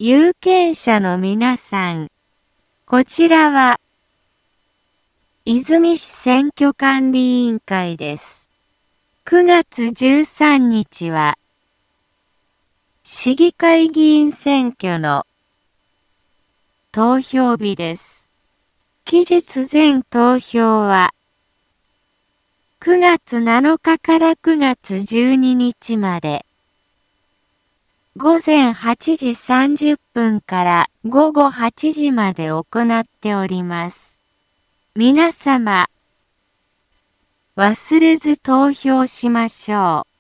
有権者の皆さん、こちらは、泉市選挙管理委員会です。9月13日は、市議会議員選挙の投票日です。期日前投票は、9月7日から9月12日まで、午前8時30分から午後8時まで行っております。皆様、忘れず投票しましょう。